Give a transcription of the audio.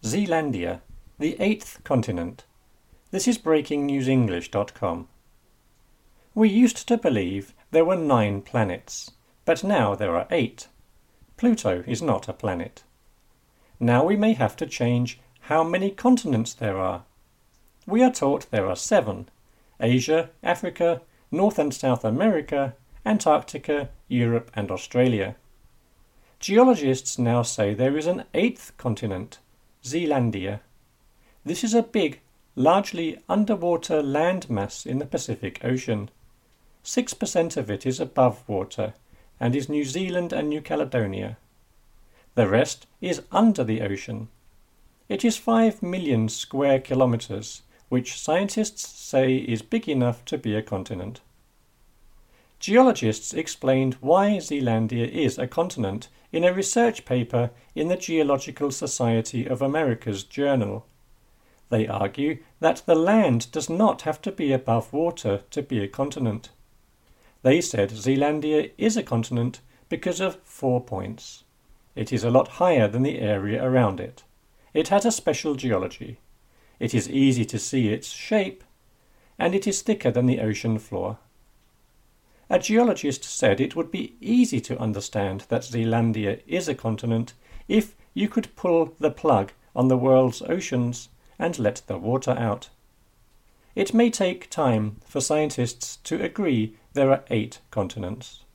Zealandia, the eighth continent. This is breakingnewsenglish.com. We used to believe there were 9 planets, but now there are 8. Pluto is not a planet. Now we may have to change how many continents there are. We are taught there are 7: Asia, Africa, North and South America, Antarctica, Europe and Australia. Geologists now say there is an 8th continent, Zealandia. This is a big, largely underwater landmass in the Pacific Ocean. 6% of it is above water and is New Zealand and New Caledonia. The rest is under the ocean. It is 5 million square kilometres, which scientists say is big enough to be a continent. Geologists explained why Zealandia is a continent in a research paper in the Geological Society of America's journal. They argue that the land does not have to be above water to be a continent. They said Zealandia is a continent because of 4 points. It is a lot higher than the area around it. It has a special geology. It is easy to see its shape, and it is thicker than the ocean floor. A geologist said it would be easy to understand that Zealandia is a continent if you could pull the plug on the world's oceans and let the water out. It may take time for scientists to agree there are 8 continents.